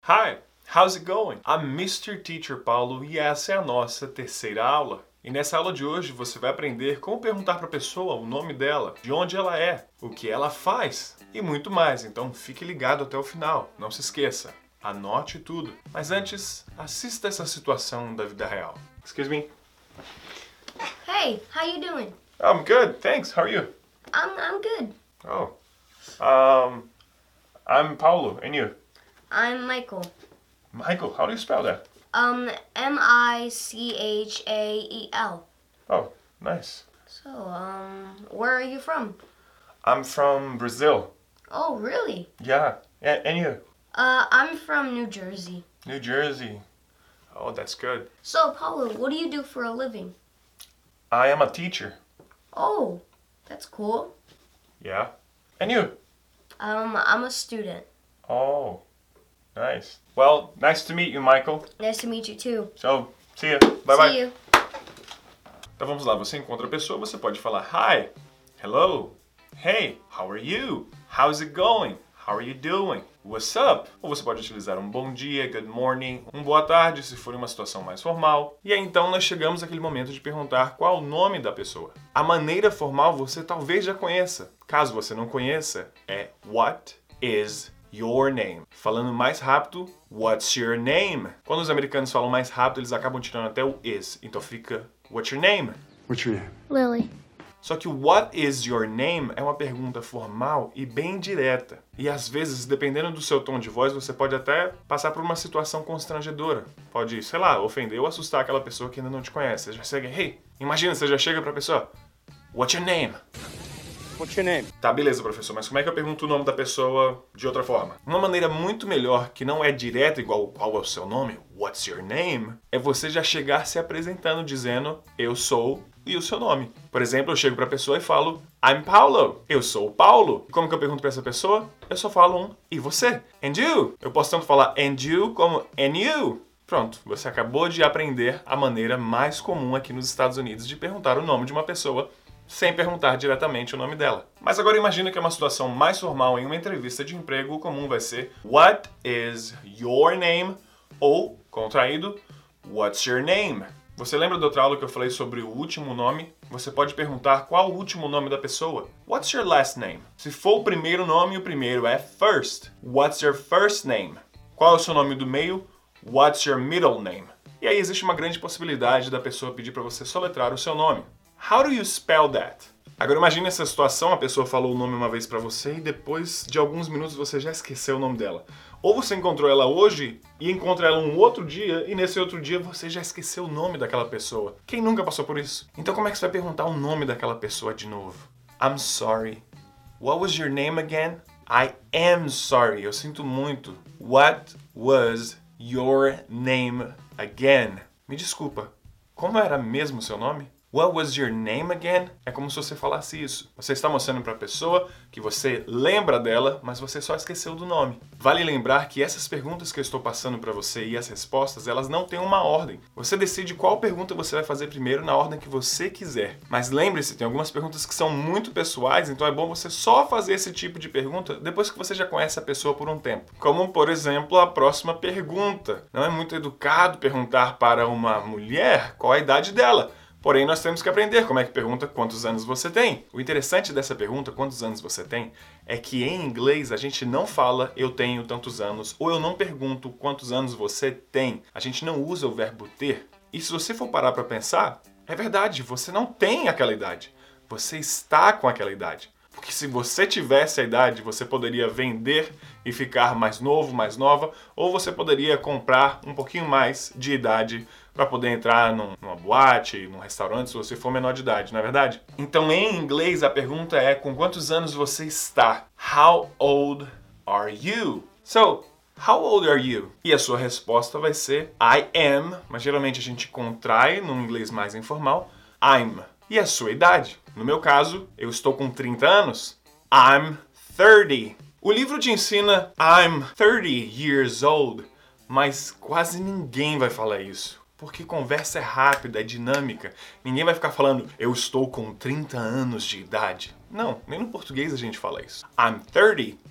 Hi, how's it going? I'm Mr. Teacher Paulo e essa é a nossa terceira aula. E nessa aula de hoje você vai aprender como perguntar para a pessoa o nome dela, de onde ela é, o que ela faz e muito mais. Então fique ligado até o final, não se esqueça, anote tudo. Mas antes, assista essa situação da vida real. Excuse me. Hey, how you doing? I'm good, thanks. How are you? I'm good. Oh, I'm Paulo, and you? I'm Michael. Michael, how do you spell that? Michael. Oh, nice. So, where are you from? I'm from Brazil. Oh, really? Yeah, and you? I'm from New Jersey. New Jersey. Oh, that's good. So, Paulo, what do you do for a living? I am a teacher. Oh, that's cool. Yeah. And you? I'm a student. Oh, nice. Well, nice to meet you, Michael. Nice to meet you too. So, see you. Bye-bye. See you. Então vamos lá, você encontra a pessoa, você pode falar Hi, hello, hey, how are you? How's it going? How are you doing? What's up? Ou você pode utilizar um bom dia, good morning, boa tarde, se for em uma situação mais formal. E aí então nós chegamos àquele momento de perguntar qual o nome da pessoa. A maneira formal você talvez já conheça. Caso você não conheça, é What is your name? Falando mais rápido, what's your name? Quando os americanos falam mais rápido, eles acabam tirando até o is. Então fica what's your name? What's your name? Lily. Só que o what is your name é uma pergunta formal e bem direta. E às vezes, dependendo do seu tom de voz, você pode até passar por uma situação constrangedora. Pode, sei lá, ofender ou assustar aquela pessoa que ainda não te conhece. Você já chega, hey, imagina, você já chega pra pessoa, what's your name? What's your name? Tá, beleza, professor, mas como é que eu pergunto o nome da pessoa de outra forma? Uma maneira muito melhor, que não é direta igual qual é o seu nome, what's your name, é você já chegar se apresentando dizendo eu sou e o seu nome. Por exemplo, eu chego pra pessoa e falo I'm Paulo, eu sou o Paulo. E como que eu pergunto pra essa pessoa? Eu só falo um e você? And you? Eu posso tanto falar and you como and you. Pronto, você acabou de aprender a maneira mais comum aqui nos Estados Unidos de perguntar o nome de uma pessoa sem perguntar diretamente o nome dela. Mas agora imagina que é uma situação mais formal em uma entrevista de emprego, o comum vai ser What is your name? Ou, contraído, What's your name? Você lembra da outra aula que eu falei sobre o último nome? Você pode perguntar qual o último nome da pessoa. What's your last name? Se for o primeiro nome, o primeiro é first. What's your first name? Qual é o seu nome do meio? What's your middle name? E aí existe uma grande possibilidade da pessoa pedir para você soletrar o seu nome. How do you spell that? Agora imagine essa situação, a pessoa falou o nome uma vez pra você e depois de alguns minutos você já esqueceu o nome dela. Ou você encontrou ela hoje e encontra ela um outro dia e nesse outro dia você já esqueceu o nome daquela pessoa. Quem nunca passou por isso? Então como é que você vai perguntar o nome daquela pessoa de novo? I'm sorry. What was your name again? I am sorry. Eu sinto muito. What was your name again? Me desculpa. Como era mesmo o seu nome? What was your name again? É como se você falasse isso. Você está mostrando para a pessoa que você lembra dela, mas você só esqueceu do nome. Vale lembrar que essas perguntas que eu estou passando para você e as respostas, elas não têm uma ordem. Você decide qual pergunta você vai fazer primeiro na ordem que você quiser. Mas lembre-se, tem algumas perguntas que são muito pessoais, então é bom você só fazer esse tipo de pergunta depois que você já conhece a pessoa por um tempo. Como, por exemplo, a próxima pergunta. Não é muito educado perguntar para uma mulher qual a idade dela. Porém, nós temos que aprender como é que pergunta quantos anos você tem. O interessante dessa pergunta, quantos anos você tem, é que em inglês a gente não fala eu tenho tantos anos ou eu não pergunto quantos anos você tem. A gente não usa o verbo ter. E se você for parar para pensar, é verdade, você não tem aquela idade. Você está com aquela idade. Porque se você tivesse a idade, você poderia vender e ficar mais novo, mais nova, ou você poderia comprar um pouquinho mais de idade para poder entrar numa boate, num restaurante, se você for menor de idade, não é verdade? Então, em inglês, a pergunta é com quantos anos você está? How old are you? So, how old are you? E a sua resposta vai ser I am, mas geralmente a gente contrai num inglês mais informal, I'm. E a sua idade? No meu caso, eu estou com 30 anos. I'm 30. O livro te ensina I'm 30 years old, mas quase ninguém vai falar isso. Porque conversa é rápida, é dinâmica. Ninguém vai ficar falando eu estou com 30 anos de idade. Não, nem no português a gente fala isso. I'm 30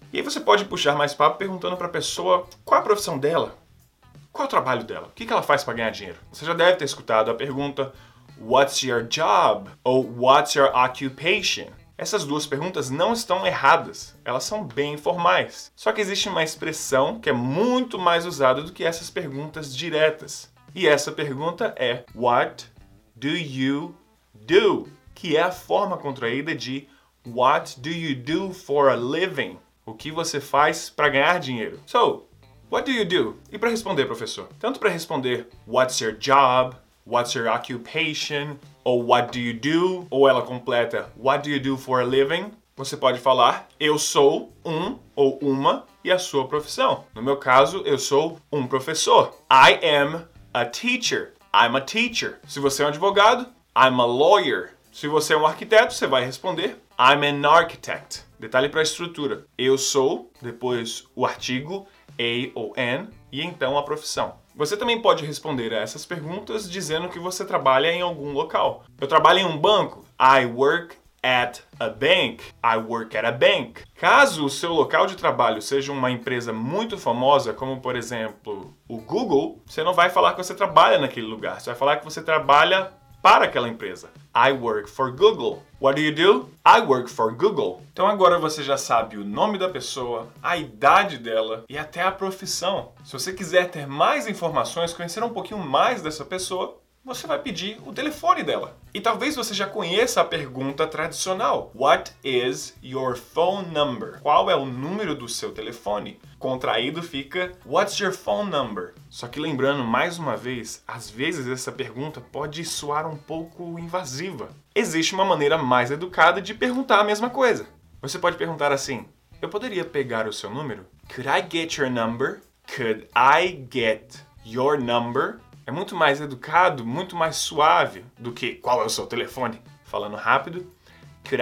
E aí você pode puxar mais papo perguntando para a pessoa qual a profissão dela, qual é o trabalho dela, o que ela faz para ganhar dinheiro. Você já deve ter escutado a pergunta What's your job? Ou What's your occupation? Essas duas perguntas não estão erradas, elas são bem informais. Só que existe uma expressão que é muito mais usada do que essas perguntas diretas. E essa pergunta é What do you do? Que é a forma contraída de What do you do for a living? O que você faz para ganhar dinheiro? So, what do you do? E para responder, professor? Tanto para responder What's your job? What's your occupation? Ou what do you do? Ou ela completa What do you do for a living? Você pode falar eu sou um ou uma e a sua profissão. No meu caso, eu sou um professor. I am a teacher. I'm a teacher. Se você é um advogado, I'm a lawyer. Se você é um arquiteto, você vai responder I'm an architect. Detalhe para a estrutura. Eu sou, depois o artigo, a ou an, e então a profissão. Você também pode responder a essas perguntas dizendo que você trabalha em algum local. Eu trabalho em um banco. I work at a bank. I work at a bank. Caso o seu local de trabalho seja uma empresa muito famosa, como por exemplo o Google, você não vai falar que você trabalha naquele lugar. Você vai falar que você trabalha para aquela empresa. I work for Google. What do you do? I work for Google. Então agora você já sabe o nome da pessoa, a idade dela e até a profissão. Se você quiser ter mais informações, conhecer um pouquinho mais dessa pessoa, você vai pedir o telefone dela. E talvez você já conheça a pergunta tradicional. What is your phone number? Qual é o número do seu telefone? Contraído fica What's your phone number? Só que lembrando mais uma vez, às vezes essa pergunta pode soar um pouco invasiva. Existe uma maneira mais educada de perguntar a mesma coisa. Você pode perguntar assim: eu poderia pegar o seu número? Could I get your number? Could I get your number? É muito mais educado, muito mais suave do que qual é o seu telefone. Falando rápido, could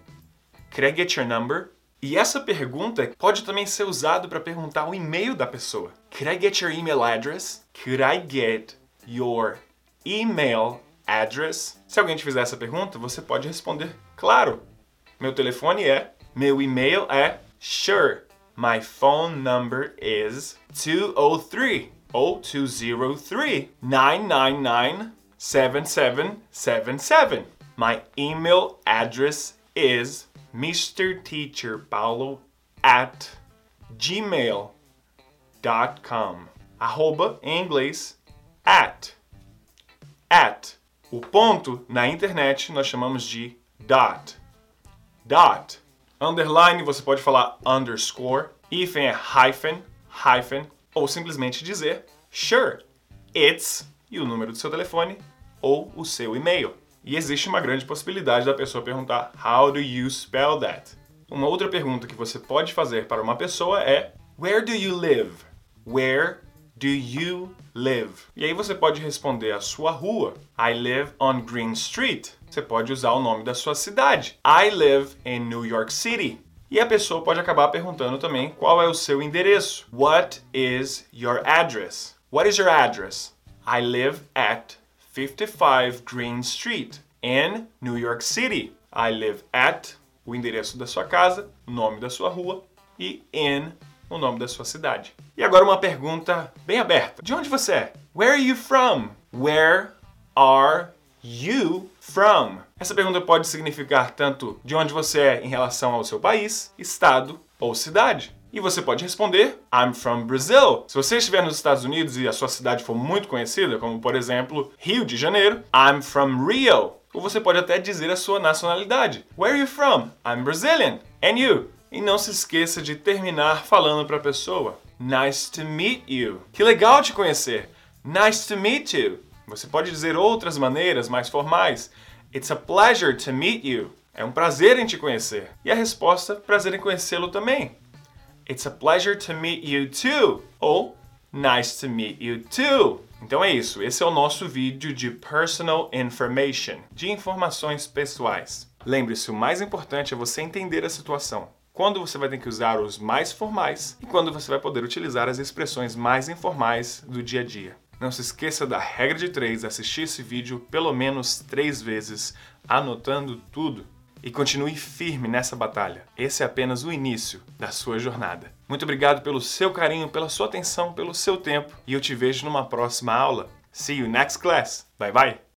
I get your number? E essa pergunta pode também ser usada para perguntar o e-mail da pessoa. Could I get your email address? Could I get your email address? Se alguém te fizer essa pergunta, você pode responder, claro. Meu telefone é, meu e-mail é, sure. My phone number is 203. Ou 203-999-7777. My email address is mrteacherpaulo@gmail.com. Arroba em inglês at. O ponto na internet nós chamamos de dot. Underline você pode falar underscore. Hífen é hyphen. Ou simplesmente dizer sure, it's e o número do seu telefone ou o seu e-mail. E existe uma grande possibilidade da pessoa perguntar how do you spell that? Uma outra pergunta que você pode fazer para uma pessoa é where do you live? Where do you live? E aí você pode responder a sua rua. I live on Green Street. Você pode usar o nome da sua cidade. I live in New York City. E a pessoa pode acabar perguntando também qual é o seu endereço. What is your address? What is your address? I live at 55 Green Street in New York City. I live at o endereço da sua casa, o nome da sua rua e in o nome da sua cidade. E agora uma pergunta bem aberta. De onde você é? Where are you from? Where are you from? Essa pergunta pode significar tanto de onde você é em relação ao seu país, estado ou cidade. E você pode responder, I'm from Brazil. Se você estiver nos Estados Unidos e a sua cidade for muito conhecida, como por exemplo, Rio de Janeiro, I'm from Rio. Ou você pode até dizer a sua nacionalidade. Where are you from? I'm Brazilian. And you? E não se esqueça de terminar falando para a pessoa, nice to meet you. Que legal te conhecer. Nice to meet you. Você pode dizer outras maneiras mais formais. It's a pleasure to meet you. É um prazer em te conhecer. E a resposta, prazer em conhecê-lo também. It's a pleasure to meet you too. Ou, nice to meet you too. Então é isso. Esse é o nosso vídeo de personal information, de informações pessoais. Lembre-se, o mais importante é você entender a situação. Quando você vai ter que usar os mais formais e quando você vai poder utilizar as expressões mais informais do dia a dia. Não se esqueça da regra de 3, assistir esse vídeo pelo menos 3 vezes, anotando tudo. e continue firme nessa batalha. Esse é apenas o início da sua jornada. Muito obrigado pelo seu carinho, pela sua atenção, pelo seu tempo e eu te vejo numa próxima aula. See you next class. Bye bye.